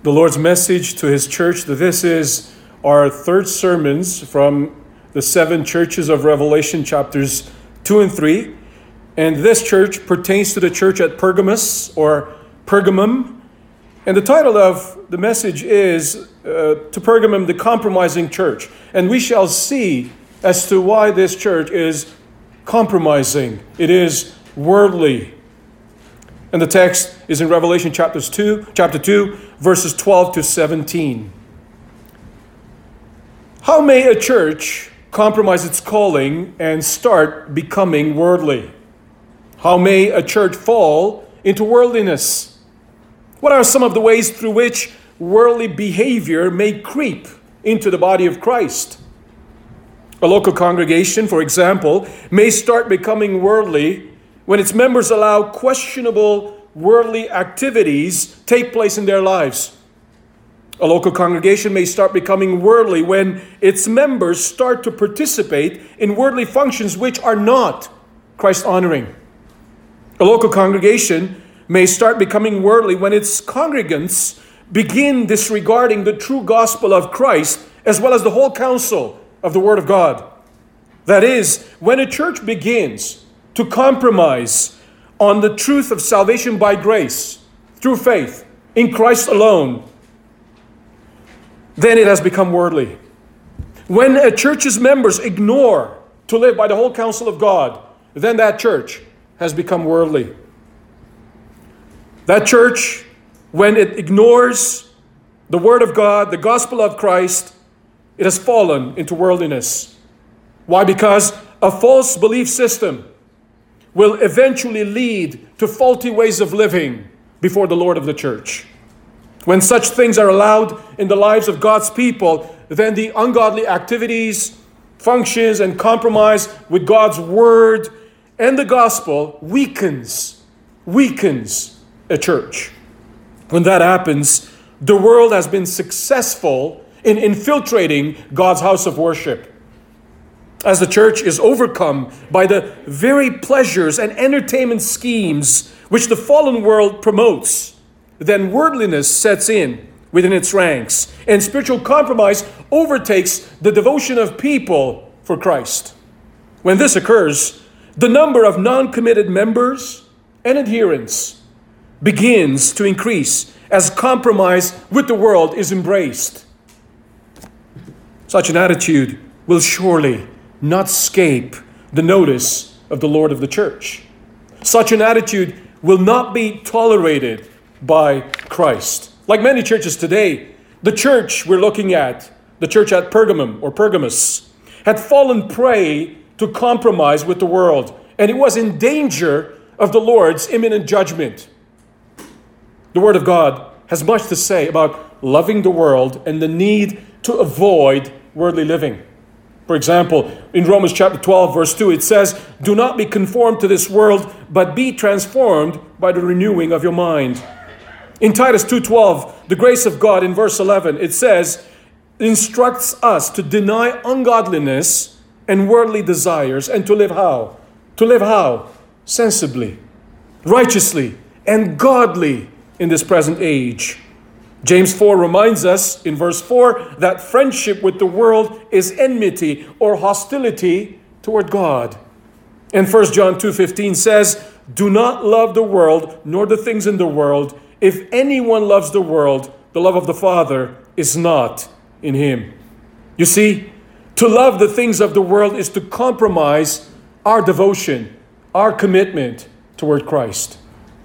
the Lord's message to His church. This is our third sermons from the 7 churches of Revelation, chapters 2 and 3. And this church pertains to the church at Pergamos or Pergamum. And the title of the message is to Pergamum, the compromising church. And we shall see as to why this church is compromising. It is worldly. And the text is in Revelation chapter 2, verses 12 to 17. How may a church compromise its calling and start becoming worldly? How may a church fall into worldliness? What are some of the ways through which worldly behavior may creep into the body of Christ? A local congregation, for example, may start becoming worldly when its members allow questionable worldly activities take place in their lives. A local congregation may start becoming worldly when its members start to participate in worldly functions which are not Christ-honoring. A local congregation may start becoming worldly when its congregants begin disregarding the true gospel of Christ as well as the whole counsel of the Word of God. That is, when a church begins to compromise on the truth of salvation by grace, through faith, in Christ alone, then it has become worldly. When a church's members ignore to live by the whole counsel of God, then that church has become worldly. That church, when it ignores the Word of God, the gospel of Christ, it has fallen into worldliness. Why? Because a false belief system will eventually lead to faulty ways of living before the Lord of the church. When such things are allowed in the lives of God's people, then the ungodly activities, functions, and compromise with God's word and the gospel weakens a church. When that happens, the world has been successful in infiltrating God's house of worship. As the church is overcome by the very pleasures and entertainment schemes which the fallen world promotes, then worldliness sets in within its ranks, and spiritual compromise overtakes the devotion of people for Christ. When this occurs, the number of non-committed members and adherents begins to increase as compromise with the world is embraced. Such an attitude will surely not escape the notice of the Lord of the church. Such an attitude will not be tolerated by Christ. Like many churches today, the church we're looking at, the church at Pergamum or Pergamos, had fallen prey to compromise with the world, and it was in danger of the Lord's imminent judgment. The Word of God has much to say about loving the world and the need to avoid worldly living. For example, in Romans chapter 12, verse 2, it says, "Do not be conformed to this world, but be transformed by the renewing of your mind." In Titus 2:12, the grace of God, in verse 11, it says, instructs us to deny ungodliness and worldly desires, and to live how? To live how? Sensibly, righteously, and godly in this present age. James 4 reminds us in verse 4 that friendship with the world is enmity or hostility toward God. And 1 John 2:15 says, "Do not love the world nor the things in the world. If anyone loves the world, the love of the Father is not in him." You see, to love the things of the world is to compromise our devotion, our commitment toward Christ.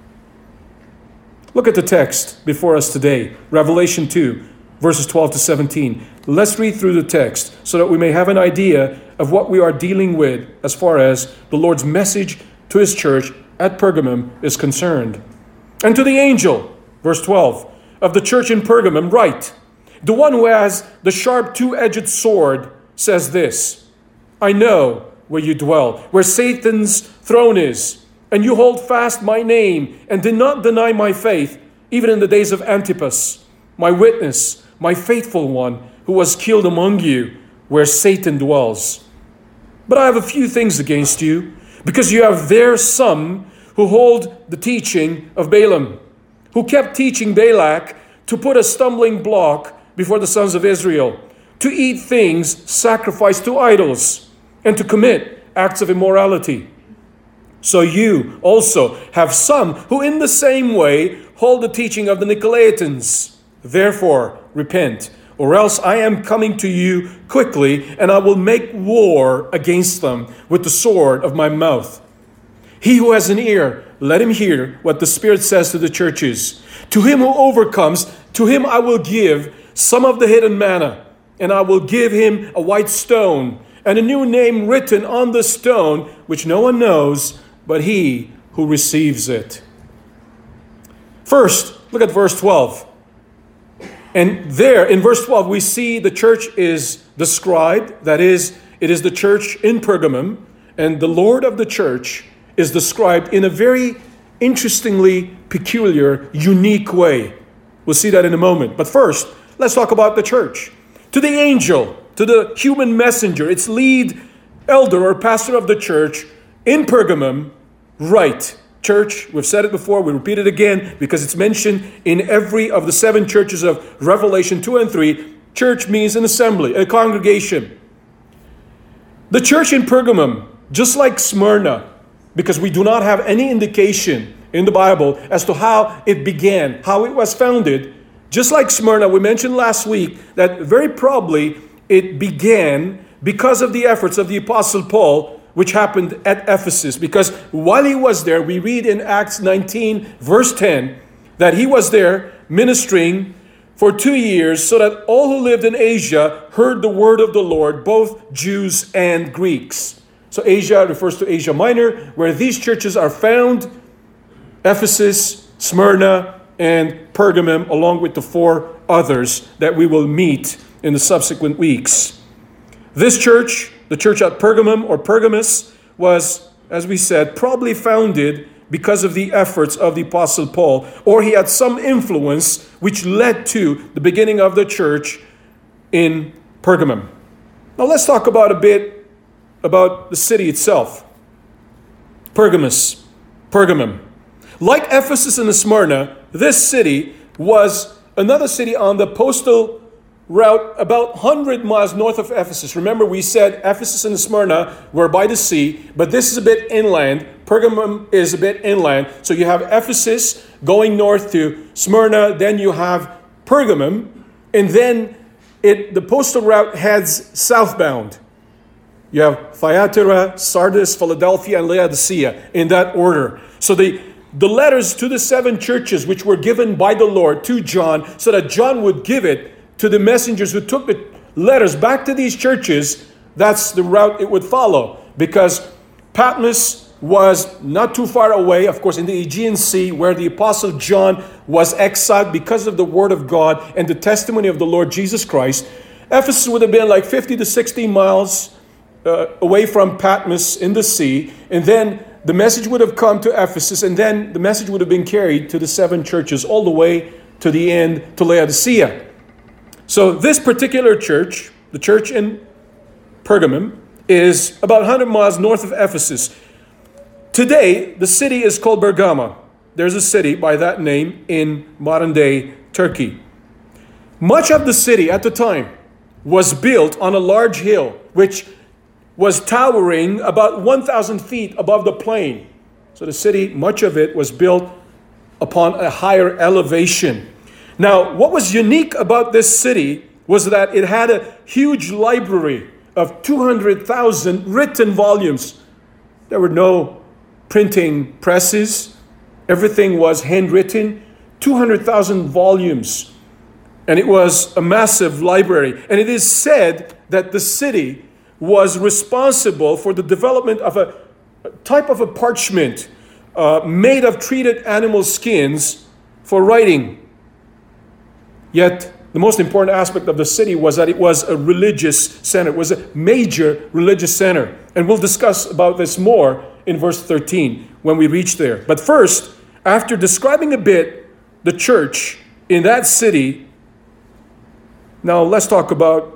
Look at the text before us today, Revelation 2, verses 12 to 17. Let's read through the text so that we may have an idea of what we are dealing with as far as the Lord's message to His church at Pergamum is concerned. "And to the angel," verse 12, "of the church in Pergamum write, the one who has the sharp two-edged sword says this, I know where you dwell, where Satan's throne is, and you hold fast my name and did not deny my faith, even in the days of Antipas, my witness, my faithful one, who was killed among you, where Satan dwells. But I have a few things against you, because you have there some who hold the teaching of Balaam, who kept teaching Balak to put a stumbling block before the sons of Israel, to eat things sacrificed to idols, and to commit acts of immorality. So you also have some who in the same way hold the teaching of the Nicolaitans. Therefore, repent, or else I am coming to you quickly, and I will make war against them with the sword of my mouth. He who has an ear, let him hear what the Spirit says to the churches. To him who overcomes, to him I will give some of the hidden manna, and I will give him a white stone, and a new name written on the stone, which no one knows but he who receives it. First, look at verse 12. And there, in verse 12, we see the church is described. That is, it is the church in Pergamum, and the Lord of the church is described in a very interestingly peculiar, unique way. We'll see that in a moment. But first, let's talk about the church. To the angel, to the human messenger, its lead elder or pastor of the church in Pergamum, write. Church, we've said it before, we repeat it again because it's mentioned in every of the 7 churches of Revelation 2 and 3. Church means an assembly, a congregation. The church in Pergamum, just like Smyrna, because we do not have any indication in the Bible as to how it began, how it was founded, just like Smyrna, we mentioned last week that very probably it began because of the efforts of the Apostle Paul, which happened at Ephesus. Because while he was there, we read in Acts 19, verse 10, that he was there ministering for 2 years so that all who lived in Asia heard the word of the Lord, both Jews and Greeks. So Asia refers to Asia Minor, where these churches are found, Ephesus, Smyrna, and Pergamum, along with the 4 others that we will meet in the subsequent weeks. This church, the church at Pergamum or Pergamus, was, as we said, probably founded because of the efforts of the Apostle Paul, or he had some influence which led to the beginning of the church in Pergamum. Now let's talk about a bit about the city itself. Pergamum. Like Ephesus and Smyrna, this city was another city on the postal route about 100 miles north of Ephesus. Remember, we said Ephesus and Smyrna were by the sea, but this is a bit inland. Pergamum is a bit inland. So you have Ephesus going north to Smyrna, then you have Pergamum, and then the postal route heads southbound. You have Thyatira, Sardis, Philadelphia, and Laodicea in that order. So the letters to the 7 churches which were given by the Lord to John, so that John would give it to the messengers who took the letters back to these churches, that's the route it would follow. Because Patmos was not too far away, of course, in the Aegean Sea, where the Apostle John was exiled because of the Word of God and the testimony of the Lord Jesus Christ. Ephesus would have been like 50 to 60 miles away from Patmos in the sea. And then the message would have come to Ephesus, and then the message would have been carried to the 7 churches all the way to the end, to Laodicea. So this particular church, the church in Pergamum, is about 100 miles north of Ephesus. Today, the city is called Bergama. There's a city by that name in modern-day Turkey. Much of the city at the time was built on a large hill, which was towering about 1,000 feet above the plain. So the city, much of it was built upon a higher elevation. Now, what was unique about this city was that it had a huge library of 200,000 written volumes. There were no printing presses. Everything was handwritten. 200,000 volumes. And it was a massive library. And it is said that the city was responsible for the development of a type of a parchment made of treated animal skins for writing. Yet, the most important aspect of the city was that it was a religious center. It was a major religious center. And we'll discuss about this more in verse 13 when we reach there. But first, after describing a bit the church in that city, now let's talk about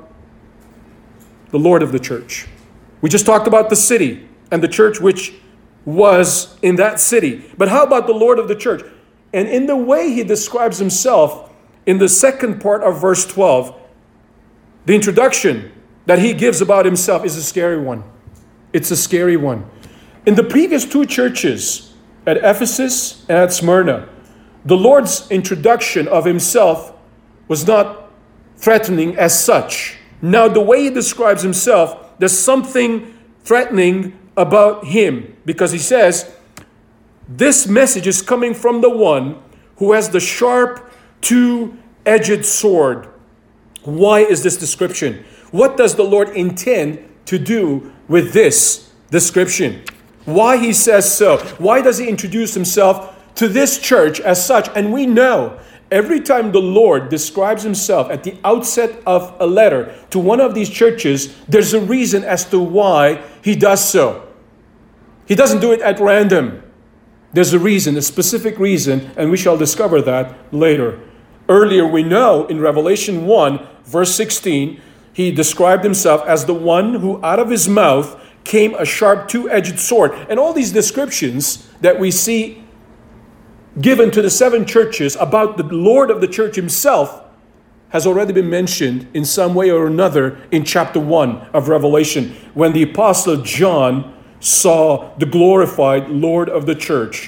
the Lord of the church. We just talked about the city and the church which was in that city. But how about the Lord of the church? And in the way he describes himself, in the second part of verse 12, the introduction that he gives about himself is a scary one. It's a scary one. In the previous two churches, at Ephesus and at Smyrna, the Lord's introduction of himself was not threatening as such. Now, the way he describes himself, there's something threatening about him, because he says, this message is coming from the one who has the sharp, two-edged sword. Why is this description? What does the Lord intend to do with this description? Why he says so? Why does he introduce himself to this church as such? And we know every time the Lord describes himself at the outset of a letter to one of these churches, there's a reason as to why he does so. He doesn't do it at random. There's a reason, a specific reason, and we shall discover that later. Earlier, we know in Revelation 1, verse 16, he described himself as the one who out of his mouth came a sharp two-edged sword. And all these descriptions that we see given to the seven churches about the Lord of the church himself has already been mentioned in some way or another in chapter 1 of Revelation, when the apostle John saw the glorified Lord of the church.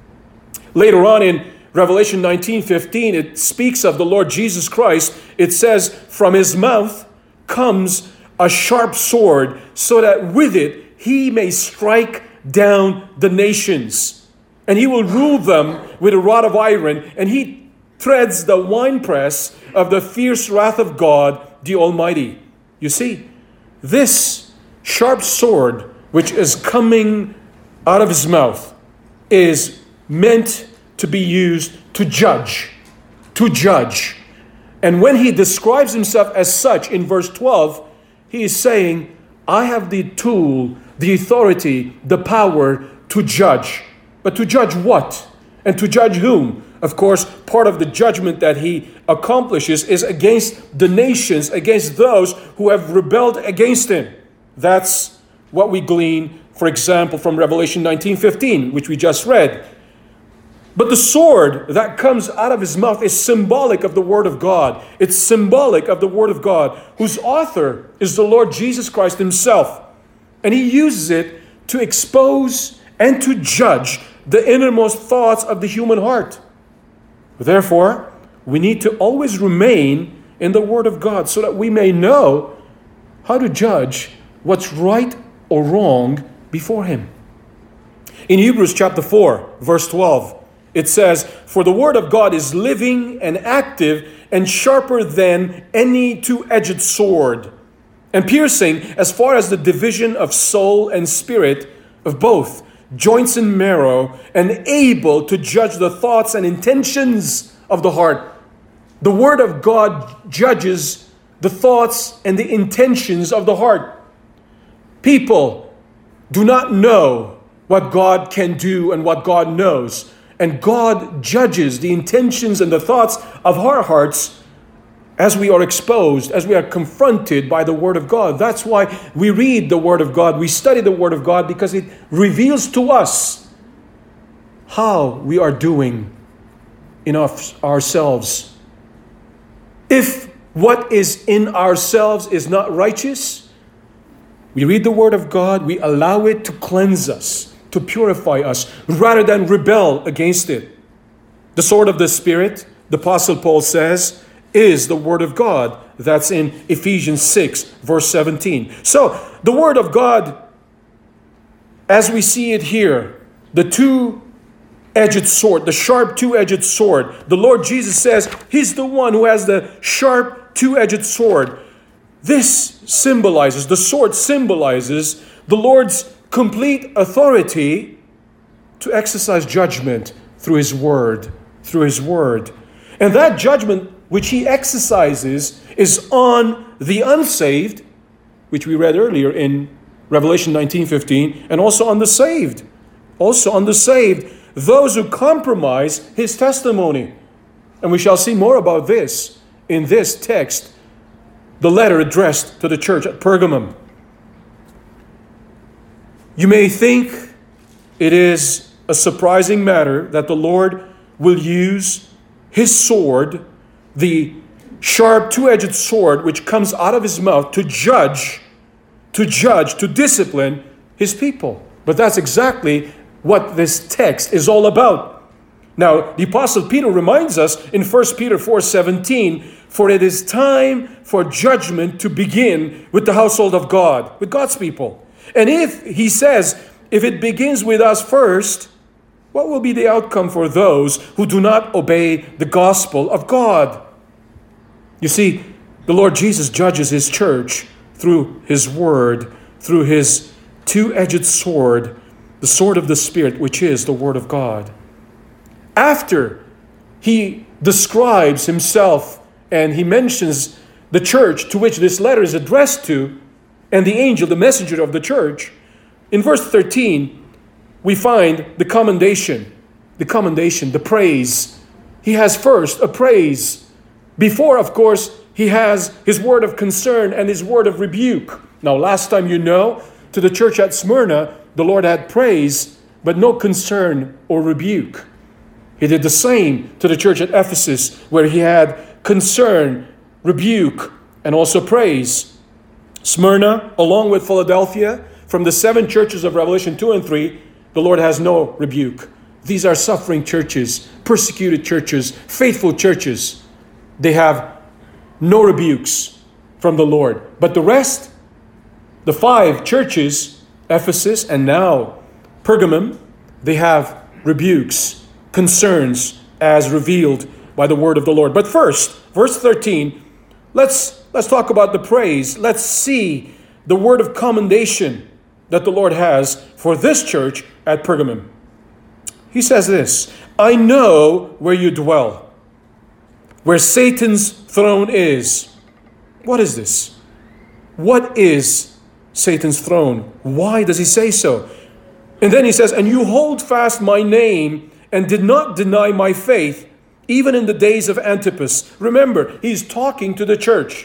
Later on in Revelation 19:15, it speaks of the Lord Jesus Christ. It says, from his mouth comes a sharp sword, so that with it he may strike down the nations. And he will rule them with a rod of iron, and he treads the winepress of the fierce wrath of God the Almighty. You see, this sharp sword which is coming out of his mouth is meant to be used to judge. To judge. And when he describes himself as such in verse 12, he is saying, I have the tool, the authority, the power to judge. But to judge what? And to judge whom? Of course, part of the judgment that he accomplishes is against the nations, against those who have rebelled against him. That's what we glean, for example, from Revelation 19:15, which we just read. But the sword that comes out of his mouth is symbolic of the Word of God. It's symbolic of the Word of God, whose author is the Lord Jesus Christ himself. And he uses it to expose and to judge the innermost thoughts of the human heart. Therefore, we need to always remain in the Word of God so that we may know how to judge what's right or wrong before him. In Hebrews chapter 4, verse 12, it says, for the word of God is living and active and sharper than any two-edged sword, and piercing as far as the division of soul and spirit, of both joints and marrow, and able to judge the thoughts and intentions of the heart. The word of God judges the thoughts and the intentions of the heart. People do not know what God can do and what God knows. And God judges the intentions and the thoughts of our hearts as we are exposed, as we are confronted by the Word of God. That's why we read the Word of God. We study the Word of God because it reveals to us how we are doing in ourselves. If what is in ourselves is not righteous, we read the Word of God, we allow it to cleanse us, to purify us, rather than rebel against it. The sword of the Spirit, the Apostle Paul says, is the Word of God. That's in Ephesians 6, verse 17. So, the Word of God, as we see it here, the two-edged sword, the sharp two-edged sword, the Lord Jesus says he's the one who has the sharp two-edged sword. This symbolizes, the sword symbolizes the Lord's complete authority to exercise judgment through his word, through his word. And that judgment which he exercises is on the unsaved, which we read earlier in Revelation 19:15, and also on the saved. Also on the saved, those who compromise his testimony. And we shall see more about this in this text, the letter addressed to the church at Pergamum. You may think it is a surprising matter that the Lord will use his sword the sharp two-edged sword which comes out of his mouth to judge, to discipline his people. But that's exactly what this text is all about. Now, the Apostle Peter reminds us in 1 Peter 4:17, for it is time for judgment to begin with the household of God, with God's people. And he says, if it begins with us first, what will be the outcome for those who do not obey the gospel of God? You see, the Lord Jesus judges his church through his word, through his two-edged sword, the sword of the Spirit, which is the word of God. After he describes himself and he mentions the church to which this letter is addressed to, and the angel, the messenger of the church, in verse 13, we find the commendation, the praise. He has first a praise. Before, of course, he has his word of concern and his word of rebuke. Now, last time to the church at Smyrna, the Lord had praise, but no concern or rebuke. He did the same to the church at Ephesus, where he had concern, rebuke, and also praise. Smyrna, along with Philadelphia, from the 7 churches of Revelation 2 and 3, the Lord has no rebuke. These are suffering churches, persecuted churches, faithful churches. They have no rebukes from the Lord. But the rest, the 5 churches, Ephesus and now Pergamum, they have rebukes, concerns as revealed by the word of the Lord. But first, verse 13, let's talk about the praise. Let's see the word of commendation that the Lord has for this church at Pergamum. He says this, I know where you dwell, where Satan's throne is. What is this? What is Satan's throne? Why does he say so? And then he says, and you hold fast my name and did not deny my faith, even in the days of Antipas. Remember, he's talking to the church.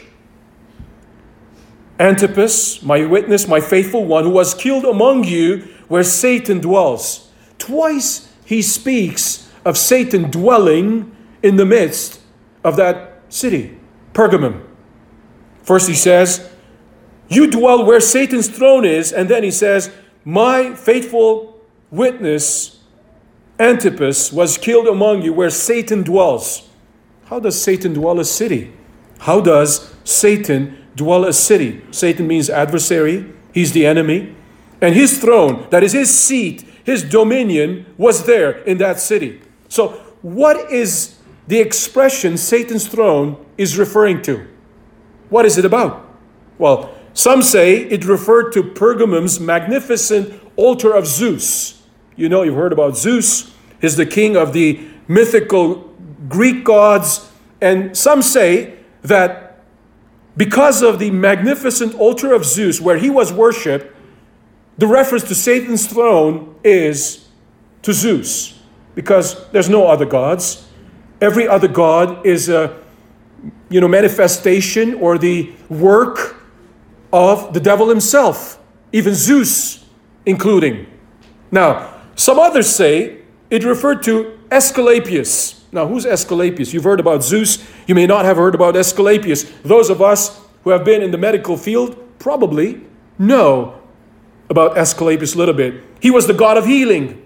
Antipas, my witness, my faithful one, who was killed among you where Satan dwells. Twice he speaks of Satan dwelling in the midst of that city, Pergamum. First he says, you dwell where Satan's throne is, and then he says, my faithful witness, Antipas, was killed among you where Satan dwells. How does Satan dwell a city? How does Satan dwell a city? Satan means adversary. He's the enemy. And his throne, that is his seat, his dominion, was there in that city. So what is the expression Satan's throne is referring to? What is it about? Well, some say it referred to Pergamum's magnificent altar of Zeus. You know, you've heard about Zeus. He's the king of the mythical Greek gods. And some say that because of the magnificent altar of Zeus, where he was worshipped, the reference to Satan's throne is to Zeus, because there's no other gods. Every other god is a manifestation or the work of the devil himself, even Zeus including. Now, some others say it referred to Asclepius. Now, who's Asclepius? You've heard about Zeus. You may not have heard about Asclepius. Those of us who have been in the medical field probably know about Asclepius a little bit. He was the god of healing,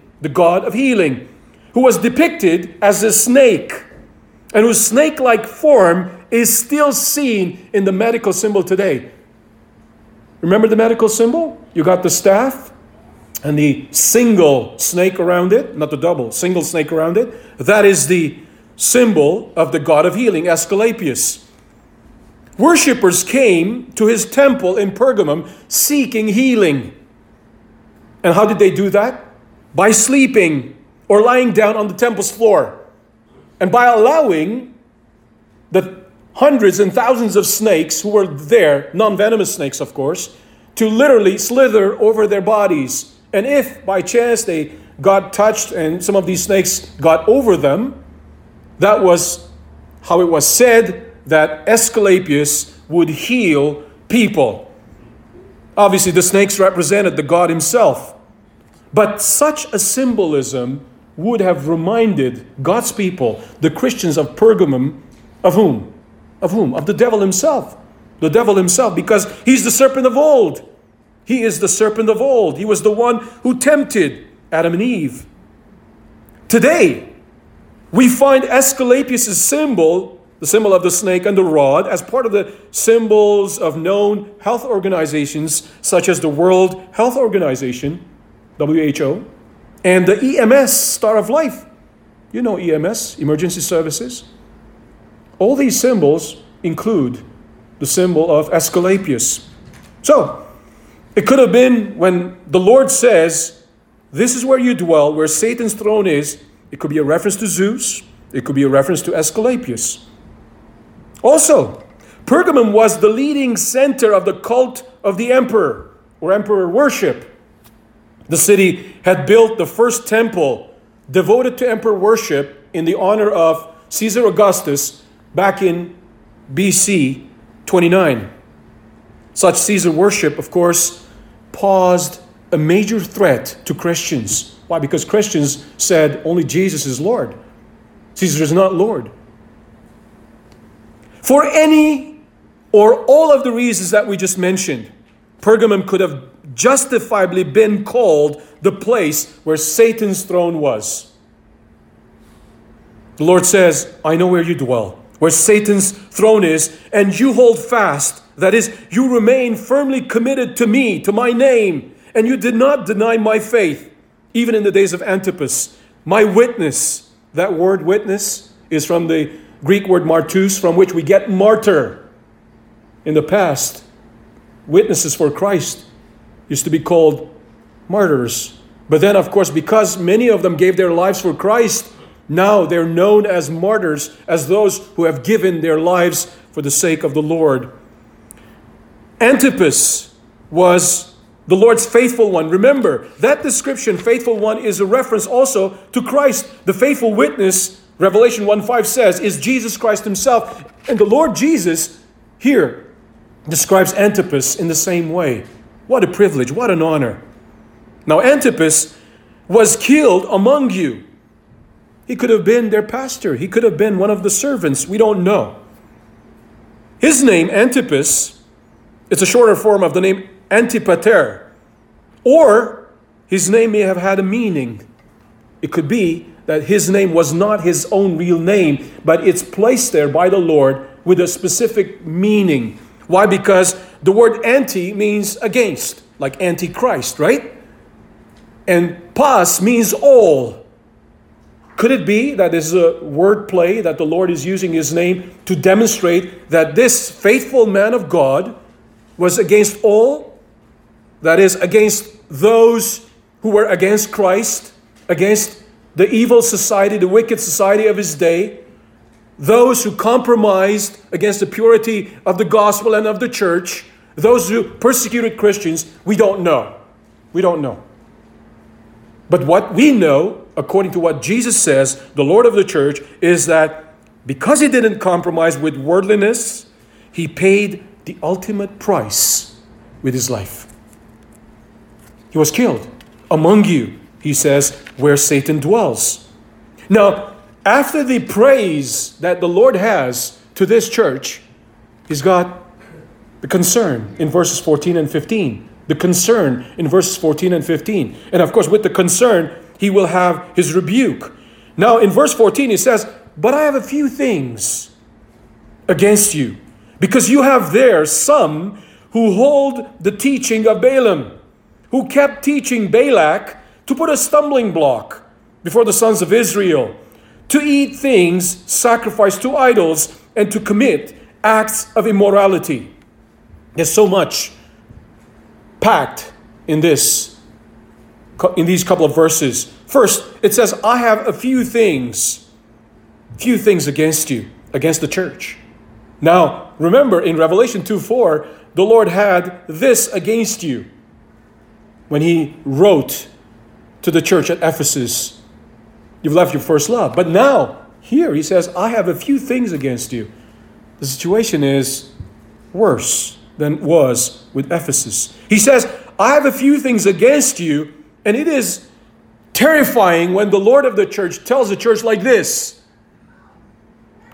who was depicted as a snake, and whose snake-like form is still seen in the medical symbol today. Remember the medical symbol? You got the staff and the single snake around it, not the double, single snake around it. That is the symbol of the god of healing, Asclepius. Worshippers came to his temple in Pergamum seeking healing. And how did they do that? By sleeping or lying down on the temple's floor. And by allowing the hundreds and thousands of snakes who were there, non-venomous snakes of course, to literally slither over their bodies. And if by chance they got touched and some of these snakes got over them, that was how it was said that Asclepius would heal people. Obviously the snakes represented the god himself. But such a symbolism would have reminded God's people, the Christians of Pergamum, Of whom? Of whom? Of the devil himself. The devil himself, because he's the serpent of old. He is the serpent of old. He was the one who tempted Adam and Eve. Today, we find Asclepius' symbol, the symbol of the snake and the rod, as part of the symbols of known health organizations such as the World Health Organization, WHO, and the EMS, Star of Life. You know EMS, Emergency Services. All these symbols include the symbol of Asclepius. So, it could have been when the Lord says, this is where you dwell, where Satan's throne is. It could be a reference to Zeus. It could be a reference to Asclepius. Also, Pergamum was the leading center of the cult of the emperor, or emperor worship. The city had built the first temple devoted to emperor worship in the honor of Caesar Augustus back in BC 29. Such Caesar worship, of course, posed a major threat to Christians. Why? Because Christians said only Jesus is Lord. Caesar is not Lord. For any or all of the reasons that we just mentioned, Pergamum could have justifiably been called the place where Satan's throne was. The Lord says, I know where you dwell, where Satan's throne is, and you hold fast. That is, you remain firmly committed to me, to my name, and you did not deny my faith, even in the days of Antipas, my witness. That word witness is from the Greek word martus, from which we get martyr. In the past, witnesses for Christ used to be called martyrs. But then, of course, because many of them gave their lives for Christ, now they're known as martyrs, as those who have given their lives for the sake of the Lord. Antipas was the Lord's faithful one. Remember, that description, faithful one, is a reference also to Christ. The faithful witness, Revelation 1:5 says, is Jesus Christ himself. And the Lord Jesus here describes Antipas in the same way. What a privilege, what an honor. Now, Antipas was killed among you. He could have been their pastor. He could have been one of the servants. We don't know. His name, Antipas, it's a shorter form of the name Antipater. Or his name may have had a meaning. It could be that his name was not his own real name, but it's placed there by the Lord with a specific meaning. Why? Because the word anti means against, like antichrist, right? And pas means all. Could it be that this is a word play that the Lord is using his name to demonstrate that this faithful man of God was against all? That is, against those who were against Christ, against the evil society, the wicked society of his day, those who compromised against the purity of the gospel and of the church, those who persecuted Christians. We don't know. We don't know. But what we know, according to what Jesus says, the Lord of the church, is that because he didn't compromise with worldliness, he paid the ultimate price with his life. He was killed among you, he says, where Satan dwells. Now, after the praise that the Lord has to this church, he's got the concern in verses 14 and 15. The concern in verses 14 and 15. And of course, with the concern, he will have his rebuke. Now, in verse 14, he says, but I have a few things against you, because you have there some who hold the teaching of Balaam, who kept teaching Balak to put a stumbling block before the sons of Israel, to eat things sacrificed to idols, and to commit acts of immorality. There's so much packed in these couple of verses. First, it says, I have a few things against you, against the church. Now, remember, in Revelation 2:4, the Lord had this against you when he wrote to the church at Ephesus. You've left your first love. But now, here he says, I have a few things against you. The situation is worse than it was with Ephesus. He says, I have a few things against you, and it is terrifying when the Lord of the church tells the church like this.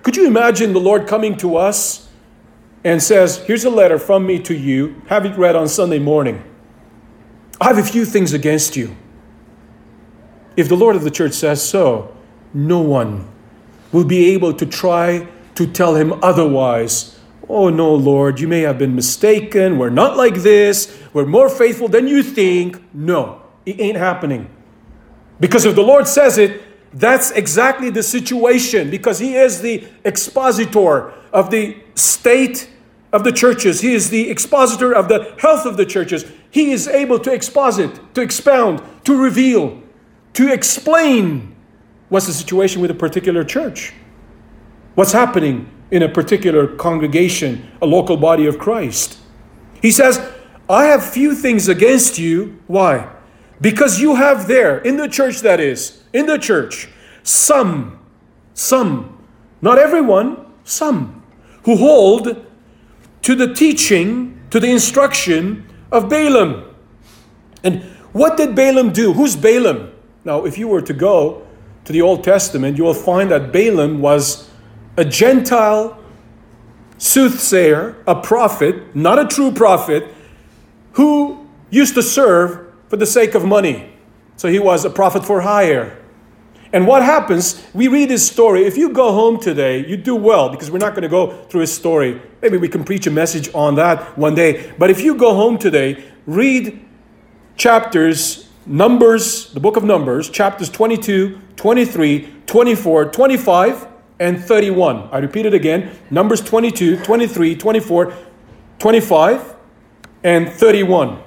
Could you imagine the Lord coming to us and says, here's a letter from me to you. Have it read on Sunday morning. I have a few things against you. If the Lord of the church says so, no one will be able to try to tell him otherwise. Oh no, Lord, you may have been mistaken. We're not like this. We're more faithful than you think. No, it ain't happening. Because if the Lord says it, that's exactly the situation. Because he is the expositor of the state of the churches. He is the expositor of the health of the churches. He is able to exposit, to expound, to reveal, to explain what's the situation with a particular church. What's happening in a particular congregation, a local body of Christ. He says, I have few things against you. Why? Because you have there, in the church that is, in the church, some, not everyone, some, who hold to the teaching, to the instruction of Balaam. And what did Balaam do? Who's Balaam? Now, if you were to go to the Old Testament, you will find that Balaam was a Gentile soothsayer, a prophet, not a true prophet, who used to serve for the sake of money. So he was a prophet for hire. And what happens, we read his story. If you go home today, you do well, because we're not going to go through his story. Maybe we can preach a message on that one day. But if you go home today, read chapters, Numbers, the book of Numbers, chapters 22, 23, 24, 25, and 31. I repeat it again. Numbers 22, 23, 24, 25, and 31.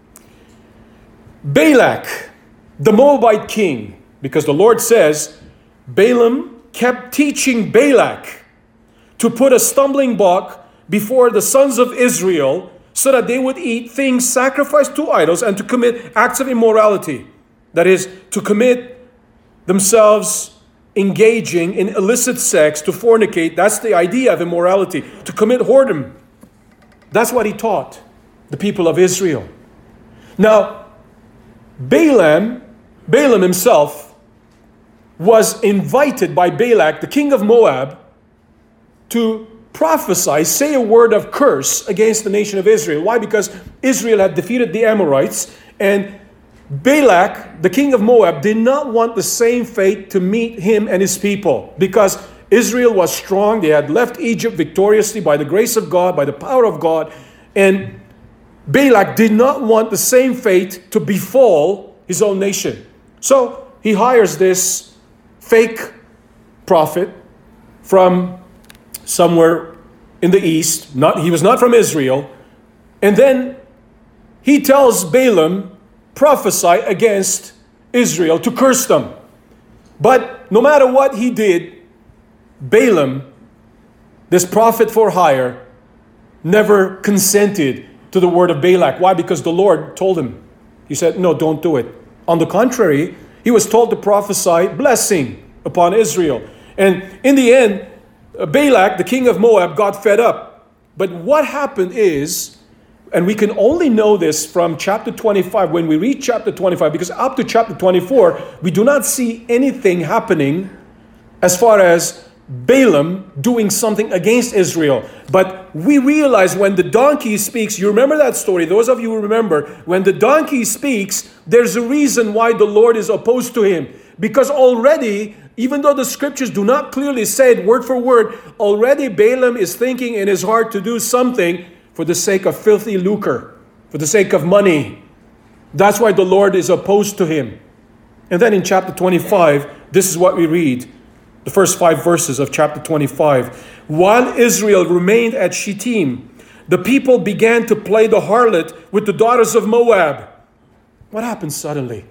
Balak, the Moabite king, because the Lord says, Balaam kept teaching Balak to put a stumbling block before the sons of Israel so that they would eat things sacrificed to idols and to commit acts of immorality. That is, to commit themselves engaging in illicit sex, to fornicate. That's the idea of immorality. To commit whoredom. That's what he taught the people of Israel. Now, Balaam himself was invited by Balak, the king of Moab, to prophesy, say a word of curse against the nation of Israel. Why? Because Israel had defeated the Amorites, and Balak, the king of Moab, did not want the same fate to meet him and his people, because Israel was strong. They had left Egypt victoriously by the grace of God, by the power of God, and Balak did not want the same fate to befall his own nation. So he hires this fake prophet from somewhere in the east. He was not from Israel. And then he tells Balaam, prophesy against Israel, to curse them. But no matter what he did, Balaam, this prophet for hire, never consented to the word of Balak. Why? Because the Lord told him. He said, no, don't do it. On the contrary, he was told to prophesy blessing upon Israel. And in the end, Balak, the king of Moab, got fed up. But what happened is, and we can only know this from chapter 25, when we read chapter 25, because up to chapter 24, we do not see anything happening as far as Balaam doing something against Israel. But we realize when the donkey speaks, you remember that story, those of you who remember, when the donkey speaks, there's a reason why the Lord is opposed to him. Because already, even though the scriptures do not clearly say it word for word, already Balaam is thinking in his heart to do something for the sake of filthy lucre, for the sake of money. That's why the Lord is opposed to him. And then in chapter 25, this is what we read. The first 5 verses of chapter 25. While Israel remained at Shittim, the people began to play the harlot with the daughters of Moab. What happened suddenly?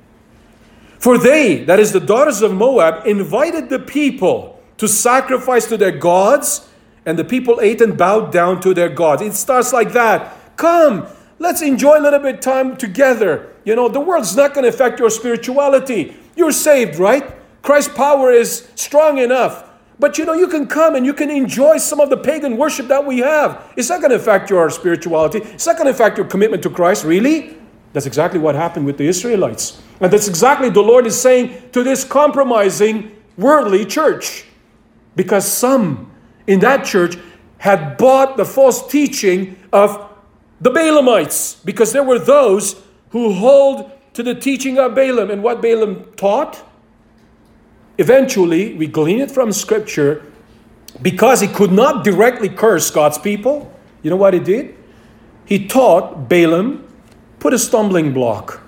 For they, that is the daughters of Moab, invited the people to sacrifice to their gods, and the people ate and bowed down to their gods. It starts like that. Come, let's enjoy a little bit of time together. You know, the world's not going to affect your spirituality. You're saved, right? Christ's power is strong enough. But you know, you can come and you can enjoy some of the pagan worship that we have. It's not going to affect your spirituality. It's not going to affect your commitment to Christ. Really? That's exactly what happened with the Israelites. And that's exactly the Lord is saying to this compromising worldly church. Because some in that church had bought the false teaching of the Balaamites, because there were those who hold to the teaching of Balaam. And what Balaam taught? Eventually, we glean it from Scripture, because he could not directly curse God's people. You know what he did? He taught Balaam, put a stumbling block.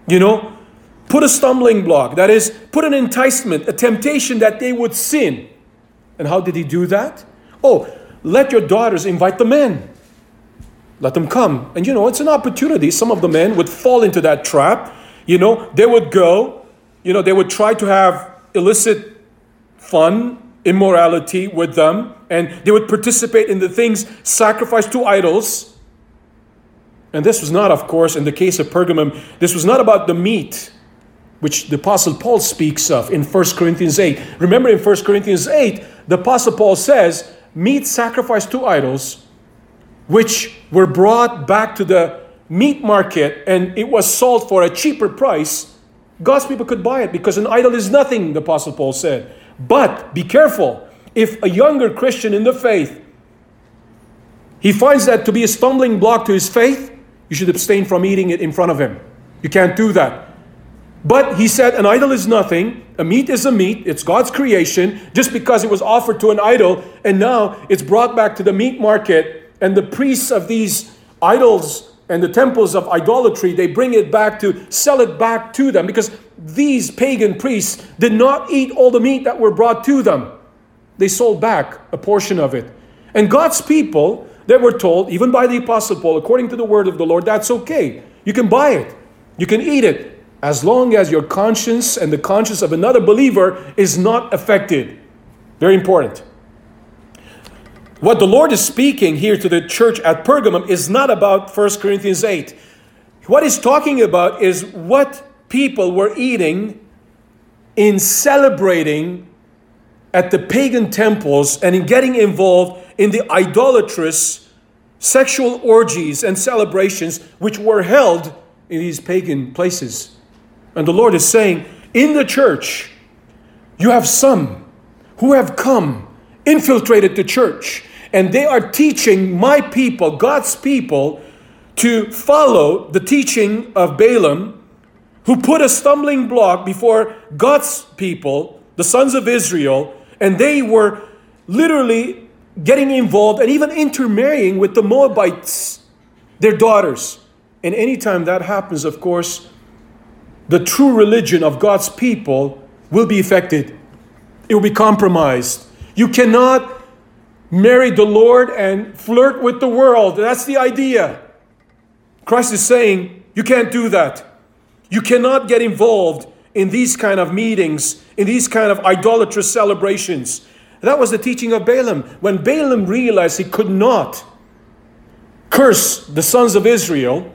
Put a stumbling block. That is, put an enticement, a temptation that they would sin. And how did he do that? Oh, let your daughters invite the men. Let them come. And it's an opportunity. Some of the men would fall into that trap. They would go, they would try to have illicit fun, immorality with them. And they would participate in the things sacrificed to idols. And this was not, of course, in the case of Pergamum, this was not about the meat, which the Apostle Paul speaks of in 1 Corinthians 8. Remember, in 1 Corinthians 8, the Apostle Paul says, meat sacrificed to idols, which were brought back to the meat market, and it was sold for a cheaper price, God's people could buy it, because an idol is nothing, the Apostle Paul said. But be careful. If a younger Christian in the faith, he finds that to be a stumbling block to his faith, you should abstain from eating it in front of him. You can't do that. But he said an idol is nothing. A meat is a meat. It's God's creation. Just because it was offered to an idol and now it's brought back to the meat market, and the priests of these idols and the temples of idolatry, they bring it back to sell it back to them, because these pagan priests did not eat all the meat that were brought to them. They sold back a portion of it. And God's people, they were told, even by the Apostle Paul, according to the word of the Lord, that's okay. You can buy it. You can eat it, as long as your conscience and the conscience of another believer is not affected. Very important. What the Lord is speaking here to the church at Pergamum is not about 1 Corinthians 8. What he's talking about is what people were eating in celebrating at the pagan temples and in getting involved in the idolatrous sexual orgies and celebrations which were held in these pagan places. And the Lord is saying, in the church, you have some who have come, infiltrated the church, and they are teaching my people, God's people, to follow the teaching of Balaam, who put a stumbling block before God's people, the sons of Israel, and they were literally getting involved and even intermarrying with the Moabites, their daughters. And anytime that happens, of course, the true religion of God's people will be affected. It will be compromised. You cannot marry the Lord and flirt with the world. That's the idea. Christ is saying, you can't do that. You cannot get involved in these kind of meetings, in these kind of idolatrous celebrations. That was the teaching of Balaam. When Balaam realized he could not curse the sons of Israel,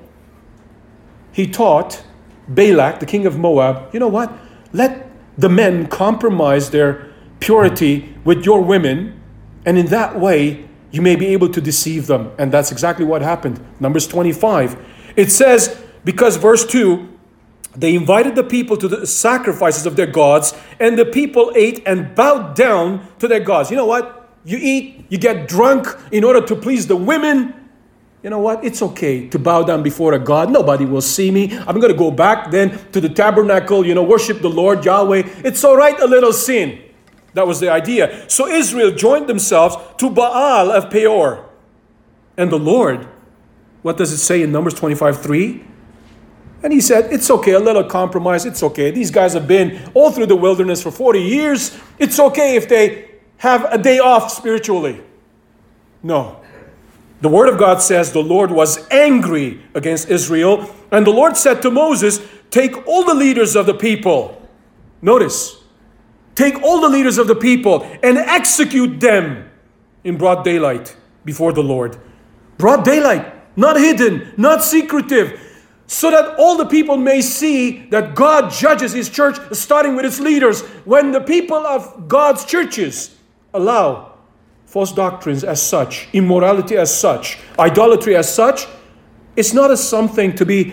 he taught Balak, the king of Moab, you know what? Let the men compromise their purity with your women, and in that way, you may be able to deceive them. And that's exactly what happened. Numbers 25. It says, because verse 2, they invited the people to the sacrifices of their gods, and the people ate and bowed down to their gods. You know what? You eat, you get drunk in order to please the women. You know what? It's okay to bow down before a God. Nobody will see me. I'm going to go back then to the tabernacle, worship the Lord, Yahweh. It's all right, a little sin. That was the idea. So Israel joined themselves to Baal of Peor. And the Lord, what does it say in Numbers 25:3? And he said, it's okay, a little compromise, it's okay. These guys have been all through the wilderness for 40 years. It's okay if they have a day off spiritually. No. The word of God says the Lord was angry against Israel. And the Lord said to Moses, take all the leaders of the people. Notice, take all the leaders of the people and execute them in broad daylight before the Lord. Broad daylight, not hidden, not secretive, so that all the people may see that God judges his church, starting with its leaders. When the people of God's churches allow false doctrines as such, immorality as such, idolatry as such, it's not as something to be,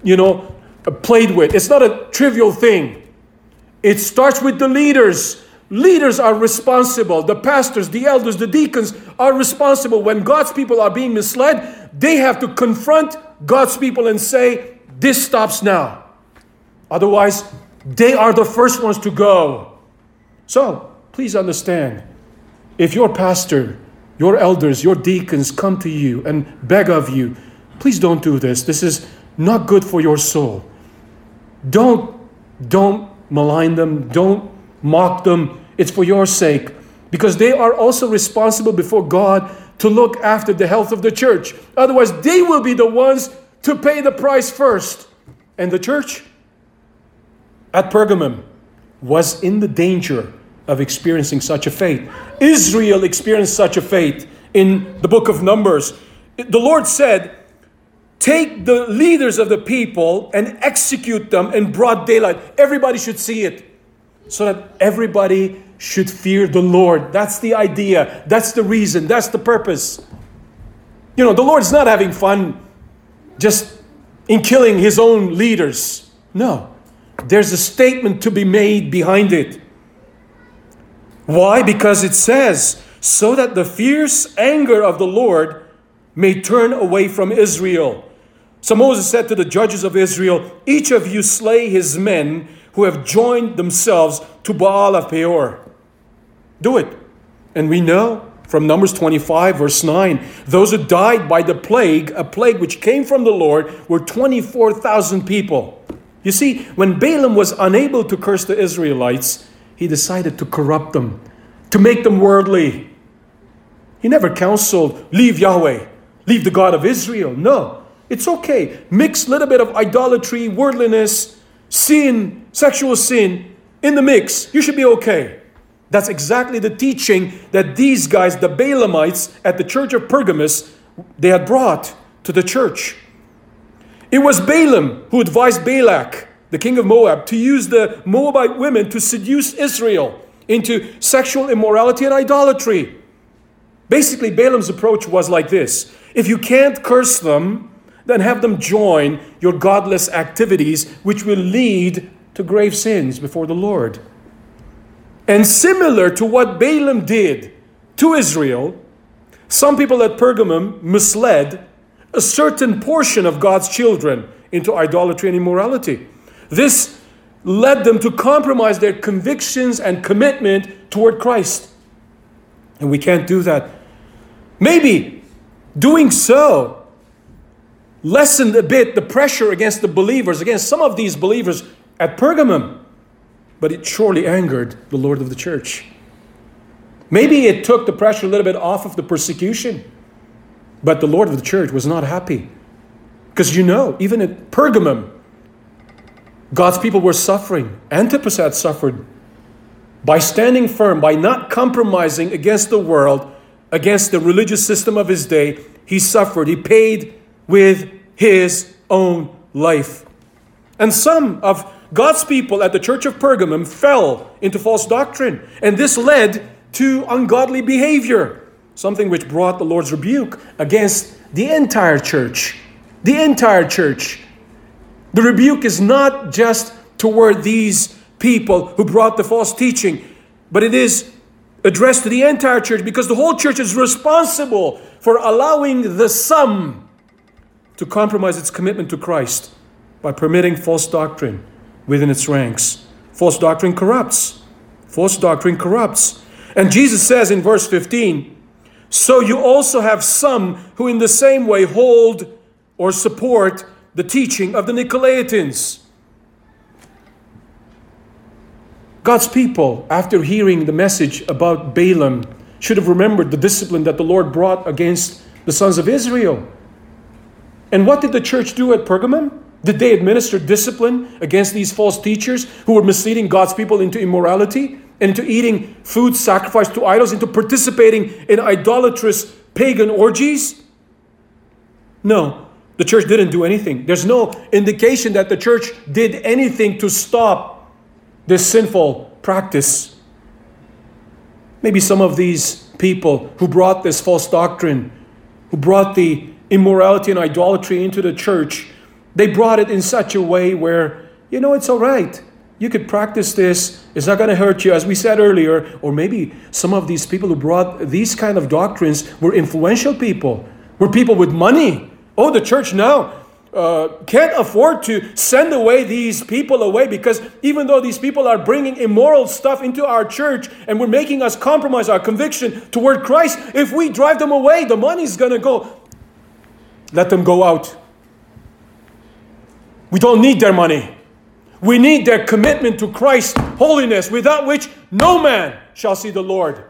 played with. It's not a trivial thing. It starts with the leaders leaders are responsible. The pastors, the elders, the deacons are responsible. When God's people are being misled, they have to confront God's people and say, this stops now. Otherwise, they are the first ones to go. So, please understand, if your pastor, your elders, your deacons come to you and beg of you, please don't do this. This is not good for your soul. Don't malign them. Don't mock them. It's for your sake. Because they are also responsible before God to look after the health of the church. Otherwise, they will be the ones to pay the price first. And the church at Pergamum was in the danger of experiencing such a fate. Israel experienced such a fate in the book of Numbers. The Lord said, take the leaders of the people and execute them in broad daylight. Everybody should see it, so that everybody should fear the Lord. That's the idea. That's the reason. That's the purpose. The Lord's not having fun just in killing his own leaders. No. There's a statement to be made behind it. Why? Because it says, so that the fierce anger of the Lord may turn away from Israel. So Moses said to the judges of Israel, each of you slay his men who have joined themselves to Baal of Peor. Do it. And we know from Numbers 25, verse 9, those who died by the plague, a plague which came from the Lord, were 24,000 people. You see, when Balaam was unable to curse the Israelites, he decided to corrupt them, to make them worldly. He never counseled, leave Yahweh, leave the God of Israel. No, it's okay. Mix a little bit of idolatry, worldliness, sin, sexual sin in the mix. You should be okay. That's exactly the teaching that these guys, the Balaamites at the church of Pergamos, they had brought to the church. It was Balaam who advised Balak, the king of Moab, to use the Moabite women to seduce Israel into sexual immorality and idolatry. Basically, Balaam's approach was like this. If you can't curse them, then have them join your godless activities, which will lead to grave sins before the Lord. And similar to what Balaam did to Israel, some people at Pergamum misled a certain portion of God's children into idolatry and immorality. This led them to compromise their convictions and commitment toward Christ. And we can't do that. Maybe doing so lessened a bit the pressure against the believers, against some of these believers at Pergamum. But it surely angered the Lord of the church. Maybe it took the pressure a little bit off of the persecution. But the Lord of the church was not happy. Because even at Pergamum, God's people were suffering. Antipas had suffered. By standing firm, by not compromising against the world, against the religious system of his day, he suffered. He paid with his own life. And some of God's people at the church of Pergamum fell into false doctrine. And this led to ungodly behavior. Something which brought the Lord's rebuke against the entire church. The entire church. The rebuke is not just toward these people who brought the false teaching, but it is addressed to the entire church, because the whole church is responsible for allowing the some to compromise its commitment to Christ by permitting false doctrine within its ranks. False doctrine corrupts. False doctrine corrupts. And Jesus says in verse 15, so you also have some who in the same way hold or support the teaching of the Nicolaitans. God's people, after hearing the message about Balaam, should have remembered the discipline that the Lord brought against the sons of Israel. And what did the church do at Pergamum? Did they administer discipline against these false teachers who were misleading God's people into immorality and into eating food sacrificed to idols, into participating in idolatrous pagan orgies? No, the church didn't do anything. There's no indication that the church did anything to stop this sinful practice. Maybe some of these people who brought this false doctrine, who brought the immorality and idolatry into the church, they brought it in such a way where, it's all right. you could practice this. It's not going to hurt you, as we said earlier. Or maybe some of these people who brought these kind of doctrines were influential people, were people with money. Oh, the church now can't afford to send away these people away, because even though these people are bringing immoral stuff into our church and we're making us compromise our conviction toward Christ, if we drive them away, the money's going to go. Let them go out. We don't need their money. We need their commitment to Christ's holiness, without which no man shall see the Lord.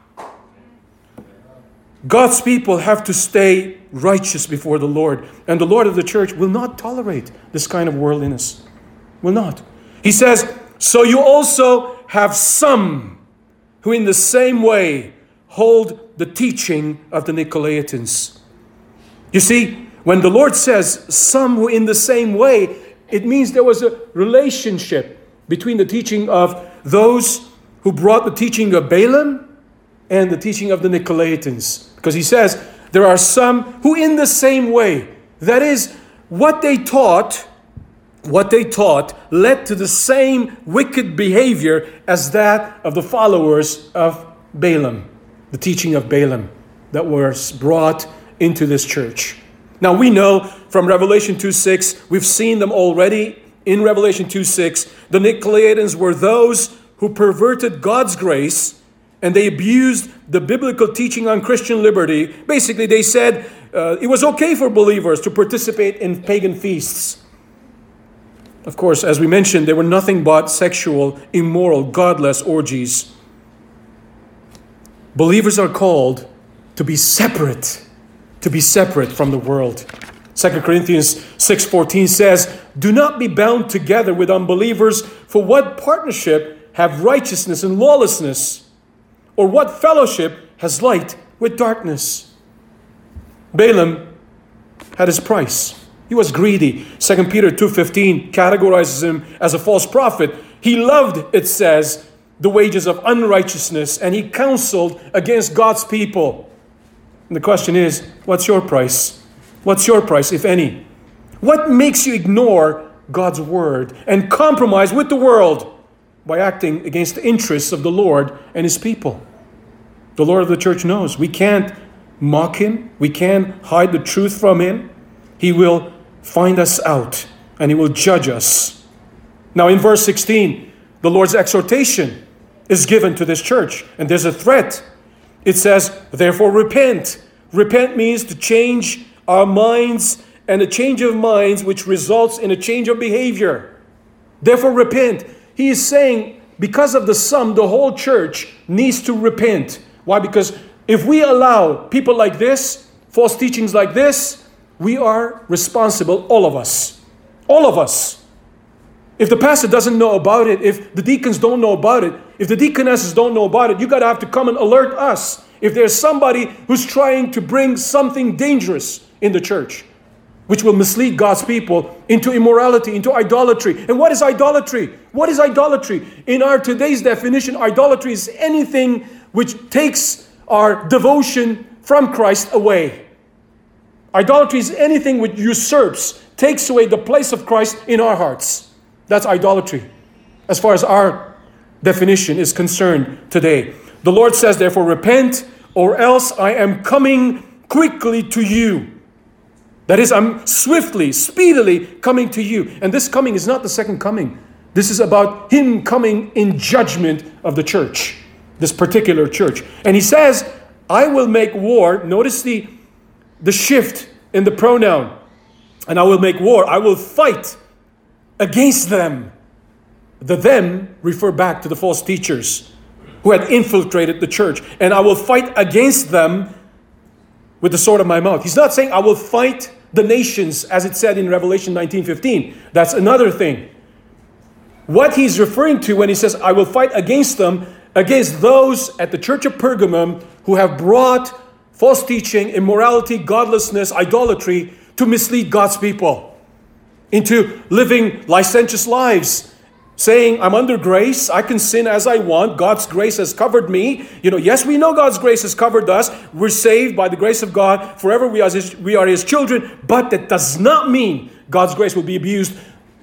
God's people have to stay righteous before the Lord. And the Lord of the church will not tolerate this kind of worldliness. Will not. He says, so you also have some who in the same way hold the teaching of the Nicolaitans. You see, when the Lord says some who in the same way, it means there was a relationship between the teaching of those who brought the teaching of Balaam and the teaching of the Nicolaitans. Because he says, there are some who in the same way, that is, what they taught led to the same wicked behavior as that of the followers of Balaam, the teaching of Balaam that was brought into this church. Now we know from Revelation 2:6, we've seen them already in Revelation 2:6, the Nicolaitans were those who perverted God's grace and they abused the biblical teaching on Christian liberty. Basically, they said it was okay for believers to participate in pagan feasts. Of course, as we mentioned, they were nothing but sexual, immoral, godless orgies. Believers are called to be separate from the world. 2 Corinthians 6:14 says, do not be bound together with unbelievers, for what partnership have righteousness and lawlessness? Or what fellowship has light with darkness? Balaam had his price. He was greedy. 2 Peter 2:15 categorizes him as a false prophet. He loved, it says, the wages of unrighteousness, and he counseled against God's people. And the question is, what's your price? What's your price, if any? What makes you ignore God's word and compromise with the world by acting against the interests of the Lord and his people? The Lord of the church knows we can't mock him. We can't hide the truth from him. He will find us out and he will judge us. Now in verse 16, the Lord's exhortation is given to this church, and there's a threat. It says, therefore repent. Repent means to change our minds, and a change of minds which results in a change of behavior. Therefore repent. He is saying, because of the sum, the whole church needs to repent. Why? Because if we allow people like this, false teachings like this, we are responsible, all of us. All of us. If the pastor doesn't know about it, if the deacons don't know about it, if the deaconesses don't know about it, you got to have to come and alert us. If there's somebody who's trying to bring something dangerous in the church, which will mislead God's people into immorality, into idolatry. And what is idolatry? What is idolatry? In our today's definition, idolatry is anything which takes our devotion from Christ away. Idolatry is anything which usurps, takes away the place of Christ in our hearts. That's idolatry, as far as our definition is concerned today. The Lord says, therefore, repent, or else I am coming quickly to you. That is, I'm swiftly, speedily coming to you. And this coming is not the second coming. This is about him coming in judgment of the church, this particular church. And he says, I will make war. Notice the shift in the pronoun. And I will make war. I will fight against them. The them refer back to the false teachers who had infiltrated the church. And I will fight against them with the sword of my mouth. He's not saying I will fight the nations, as it said in Revelation 19:15. That's another thing. What he's referring to when he says, I will fight against them, against those at the church of Pergamum who have brought false teaching, immorality, godlessness, idolatry to mislead God's people into living licentious lives, saying, I'm under grace, I can sin as I want, God's grace has covered me. Yes, we know God's grace has covered us. We're saved by the grace of God. Forever we are his children. But that does not mean God's grace will be abused,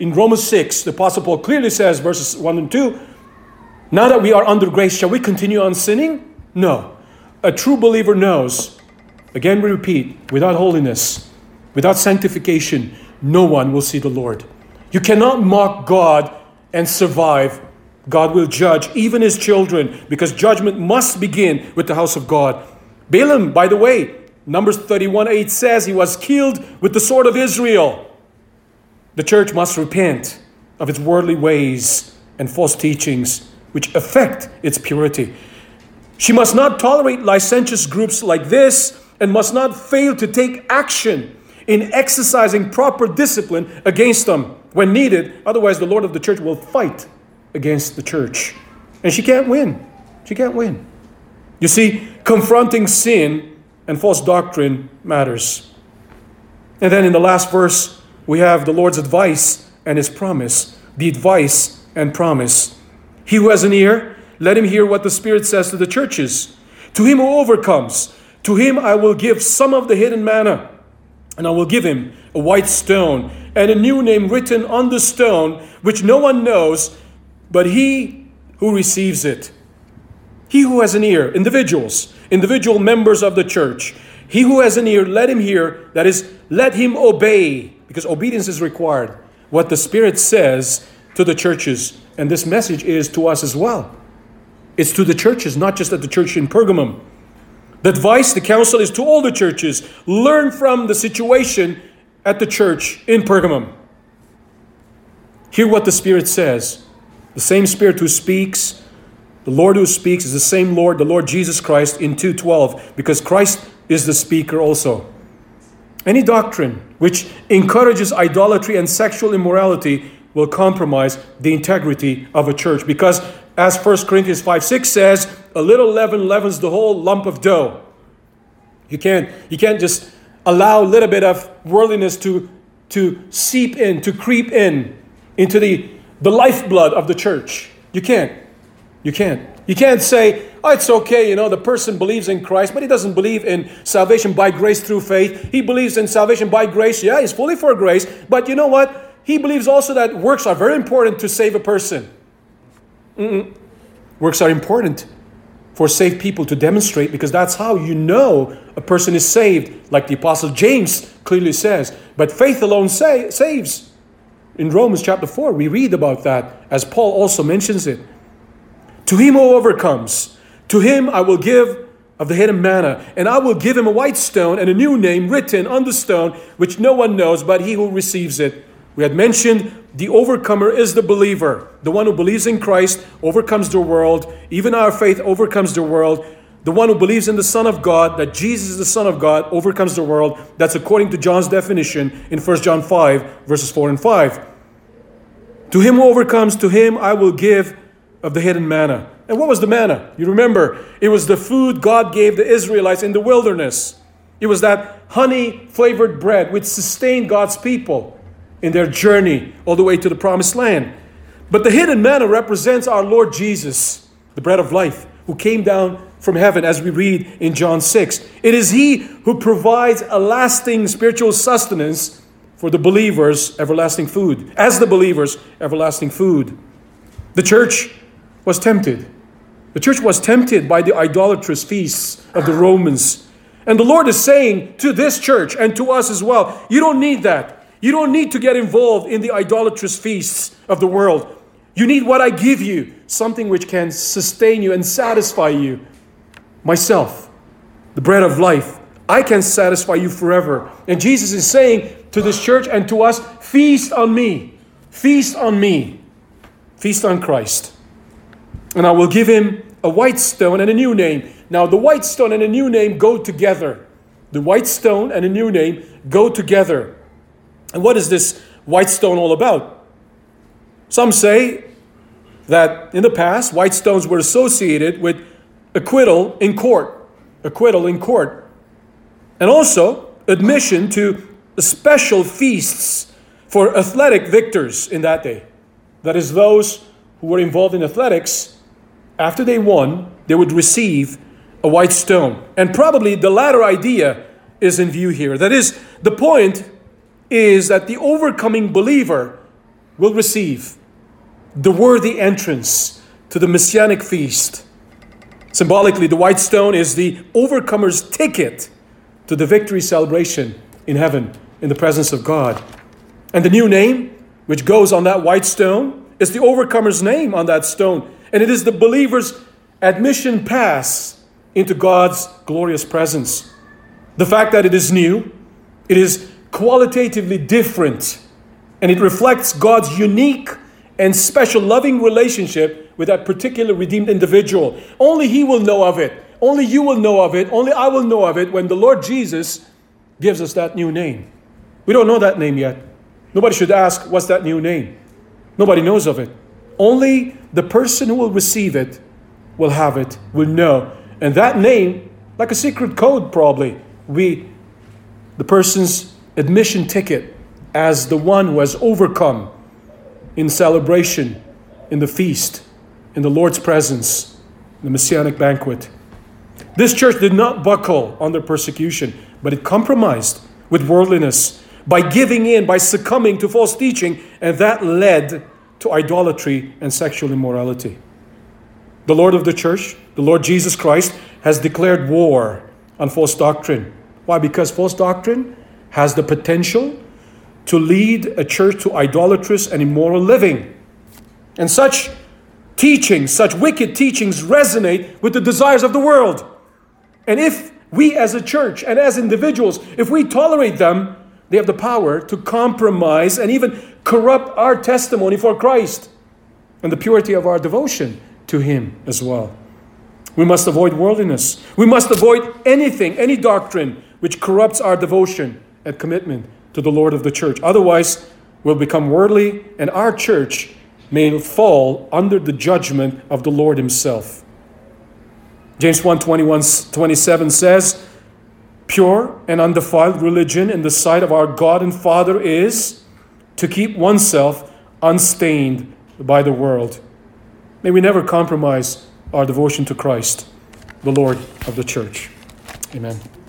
in Romans 6, the Apostle Paul clearly says, verses 1 and 2, now that we are under grace, shall we continue on sinning? No. A true believer knows, again we repeat, without holiness, without sanctification, no one will see the Lord. You cannot mock God and survive. God will judge even his children, because judgment must begin with the house of God. Balaam, by the way, Numbers 31:8 says he was killed with the sword of Israel. The church must repent of its worldly ways and false teachings which affect its purity. She must not tolerate licentious groups like this and must not fail to take action in exercising proper discipline against them when needed. Otherwise, the Lord of the church will fight against the church. And she can't win. She can't win. You see, confronting sin and false doctrine matters. And then in the last verse, we have the Lord's advice and his promise. The advice and promise. He who has an ear, let him hear what the Spirit says to the churches. To him who overcomes, to him I will give some of the hidden manna, and I will give him a white stone and a new name written on the stone, which no one knows but he who receives it. He who has an ear, individual members of the church. He who has an ear, let him hear, that is, let him obey, because obedience is required, what the Spirit says to the churches. And this message is to us as well. It's to the churches, not just at the church in Pergamum. The advice, the counsel is to all the churches. Learn from the situation at the church in Pergamum. Hear what the Spirit says. The same Spirit who speaks, the Lord who speaks is the same Lord, the Lord Jesus Christ in 2:12, because Christ is the speaker also. Any doctrine which encourages idolatry and sexual immorality will compromise the integrity of a church, because as 1 Corinthians 5:6 says, a little leaven leavens the whole lump of dough. You can't just allow a little bit of worldliness to seep in, to creep in into the lifeblood of the church. You can't. You can't say, oh, it's okay, the person believes in Christ, but he doesn't believe in salvation by grace through faith. He believes in salvation by grace. Yeah, he's fully for grace, but you know what? He believes also that works are very important to save a person. Works are important for saved people to demonstrate, because that's how you know a person is saved, like the Apostle James clearly says. But faith alone saves. In Romans chapter 4, we read about that, as Paul also mentions it. To him who overcomes, to him I will give of the hidden manna, and I will give him a white stone and a new name written on the stone, which no one knows but he who receives it. We had mentioned the overcomer is the believer. The one who believes in Christ overcomes the world. Even our faith overcomes the world. The one who believes in the Son of God, that Jesus is the Son of God, overcomes the world. That's according to John's definition in 1 John 5, verses 4 and 5. To him who overcomes, to him I will give of the hidden manna. And what was the manna? You remember, it was the food God gave the Israelites in the wilderness. It was that honey-flavored bread which sustained God's people in their journey all the way to the promised land. But the hidden manna represents our Lord Jesus, the bread of life, who came down from heaven, as we read in John 6. It is he who provides a lasting spiritual sustenance for the believers, everlasting food. As the believers, everlasting food. The church was tempted. The church was tempted by the idolatrous feasts of the Romans. And the Lord is saying to this church and to us as well, you don't need that. You don't need to get involved in the idolatrous feasts of the world. You need what I give you, something which can sustain you and satisfy you. Myself, the bread of life. I can satisfy you forever. And Jesus is saying to this church and to us, feast on me. Feast on me. Feast on Christ. And I will give him a white stone and a new name. Now, the white stone and a new name go together. The white stone and a new name go together. And what is this white stone all about? Some say that in the past, white stones were associated with acquittal in court. Acquittal in court. And also admission to special feasts for athletic victors in that day. That is, those who were involved in athletics, after they won, they would receive a white stone. And probably the latter idea is in view here. That is, the point is that the overcoming believer will receive the worthy entrance to the Messianic feast. Symbolically, the white stone is the overcomer's ticket to the victory celebration in heaven, in the presence of God. And the new name, which goes on that white stone, is the overcomer's name on that stone. And it is the believer's admission pass into God's glorious presence. The fact that it is new, it is qualitatively different, and it reflects God's unique and special loving relationship with that particular redeemed individual. Only He will know of it. Only you will know of it. Only I will know of it when the Lord Jesus gives us that new name. We don't know that name yet. Nobody should ask, what's that new name? Nobody knows of it. Only the person who will receive it will have it, will know. And that name, like a secret code probably, the person's admission ticket as the one who has overcome in celebration, in the feast, in the Lord's presence, the Messianic banquet. This church did not buckle under persecution, but it compromised with worldliness by giving in, by succumbing to false teaching, and that led to idolatry and sexual immorality. The Lord of the church, the Lord Jesus Christ, has declared war on false doctrine. Why? Because false doctrine has the potential to lead a church to idolatrous and immoral living. And such teachings, such wicked teachings resonate with the desires of the world. And if we as a church and as individuals, if we tolerate them, they have the power to compromise and even corrupt our testimony for Christ and the purity of our devotion to Him as well. We must avoid worldliness. We must avoid anything, any doctrine which corrupts our devotion and commitment to the Lord of the church. Otherwise, we'll become worldly and our church may fall under the judgment of the Lord Himself. James 1:27 says, "Pure and undefiled religion in the sight of our God and Father is to keep oneself unstained by the world." May we never compromise our devotion to Christ, the Lord of the church. Amen.